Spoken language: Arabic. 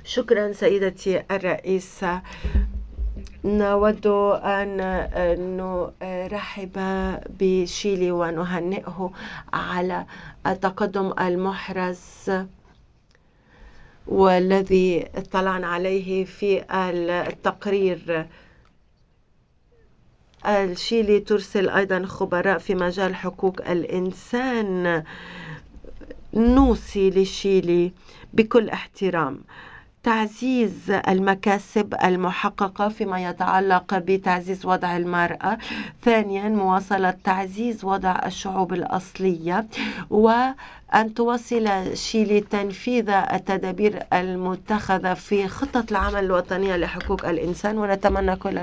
شكرا سيدتي الرئيسة. نود أن نرحب بشيلي ونهنئه على التقدم المحرز والذي اطلعنا عليه في التقرير. الشيلي ترسل أيضا خبراء في مجال حقوق الإنسان. نوصي لشيلي بكل احترام تعزيز المكاسب المحققة فيما يتعلق بتعزيز وضع المرأة. ثانيا مواصلة تعزيز وضع الشعوب الأصلية، وأن تواصل شيلي تنفيذ التدابير المتخذة في خطة العمل الوطنية لحقوق الإنسان. ونتمنى كل